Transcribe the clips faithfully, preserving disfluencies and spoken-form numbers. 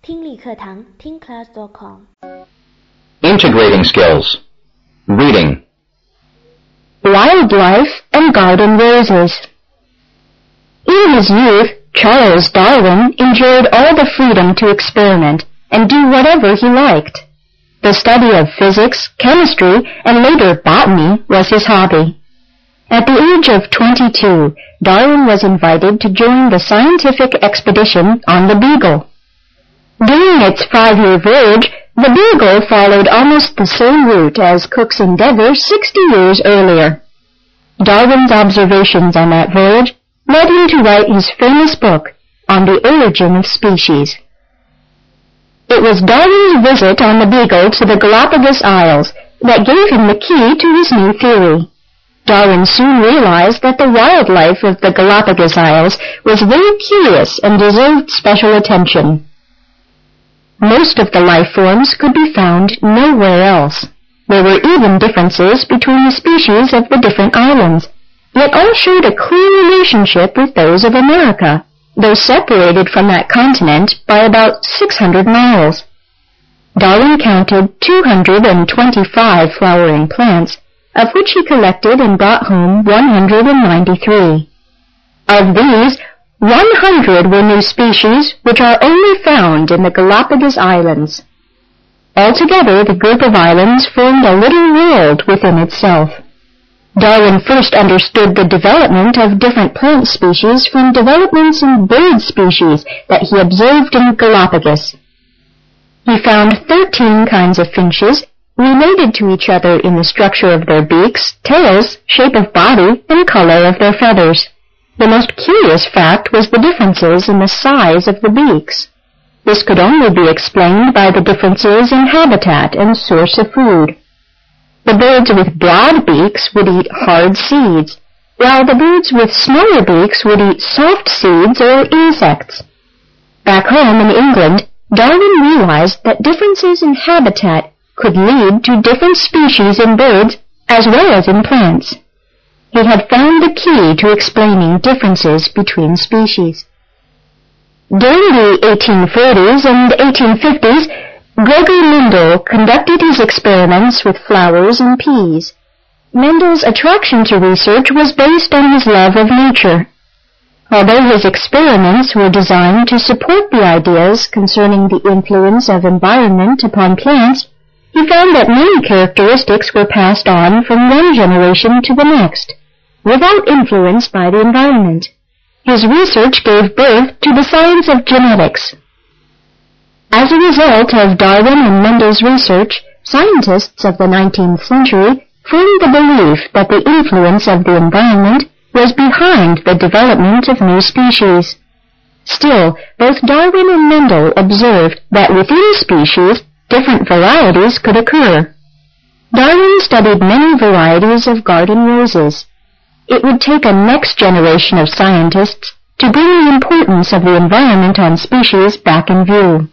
听力课堂听 class dot com Integrating skills. Reading. Wildlife and Garden Roses. In his youth, Charles Darwin enjoyed all the freedom to experiment and do whatever he liked. The study of physics, chemistry, and later botany was his hobby. At the age of twenty-two, Darwin was invited to join the scientific expedition on the Beagle. During its five-year voyage, the Beagle followed almost the same route as Cook's Endeavour sixty years earlier. Darwin's observations on that voyage led him to write his famous book on the origin of species. It was Darwin's visit on the Beagle to the Galapagos Isles that gave him the key to his new theory. Darwin soon realized that the wildlife of the Galapagos Isles was very curious and deserved special attention. Most of the life forms could be found nowhere else. There were even differences between the species of the different islands, yet all showed a clear relationship with those of America, though separated from that continent by about six hundred miles. Darwin counted two hundred twenty-five flowering plants, of which he collected and brought home one hundred ninety-three. Of these, one hundred were new species which are only found in the Galapagos Islands. Altogether, the group of islands formed a little world within itself. Darwin first understood the development of different plant species from developments in bird species that he observed in Galapagos. He found thirteen kinds of finches related to each other in the structure of their beaks, tails, shape of body, and color of their feathers. The most curious fact was the differences in the size of the beaks. This could only be explained by the differences in habitat and source of food. The birds with broad beaks would eat hard seeds, while the birds with smaller beaks would eat soft seeds or insects. Back home in England, Darwin realized that differences in habitat could lead to different species in birds as well as in plants. He had found the key to explaining differences between species. During the eighteen forties and eighteen fifties, Gregory Mendel conducted his experiments with flowers and peas. Mendel's attraction to research was based on his love of nature. Although his experiments were designed to support the ideas concerning the influence of environment upon plants, he found that many characteristics were passed on from one generation to the next, without influence by the environment. His research gave birth to the science of genetics. As a result of Darwin and Mendel's research, scientists of the nineteenth century formed the belief that the influence of the environment was behind the development of new species. Still, both Darwin and Mendel observed that within species, different varieties could occur. Darwin studied many varieties of garden roses. It would take a next generation of scientists to bring the importance of the environment on species back in view.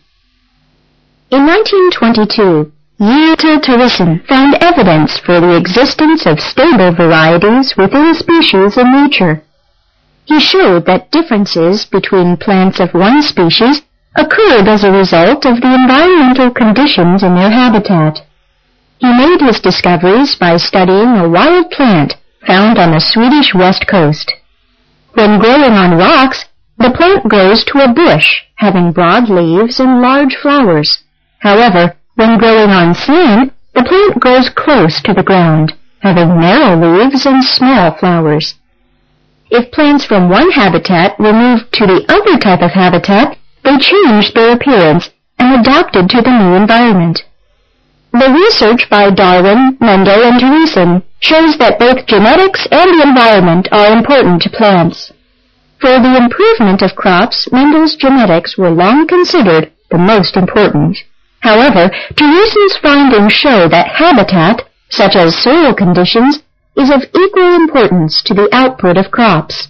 In nineteen twenty-two, Yilte Teresen found evidence for the existence of stable varieties within species in nature. He showed that differences between plants of one species occurred as a result of the environmental conditions in their habitat. He made his discoveries by studying a wild plant found on the Swedish west coast. When growing on rocks, the plant grows to a bush, having broad leaves and large flowers. However, when growing on sand, the plant grows close to the ground, having narrow leaves and small flowers. If plants from one habitat were moved to the other type of habitat, they changed their appearance and adapted to the new environment. The research by Darwin, Mendel, and Teresen shows that both genetics and the environment are important to plants. For the improvement of crops, Mendel's genetics were long considered the most important. However, Teresen's findings show that habitat, such as soil conditions, is of equal importance to the output of crops.